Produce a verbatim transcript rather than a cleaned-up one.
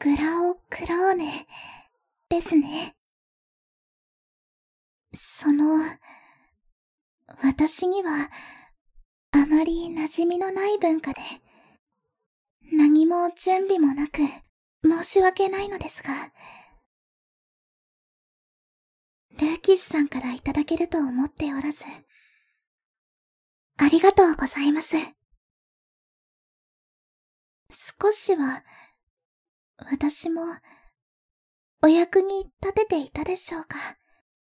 グラオ・クローネですね。その、私にはあまり馴染みのない文化で、何も準備もなく申し訳ないのですが、ルーキスさんからいただけると思っておらず、ありがとうございます。少しは、私も、お役に立てていたでしょうか。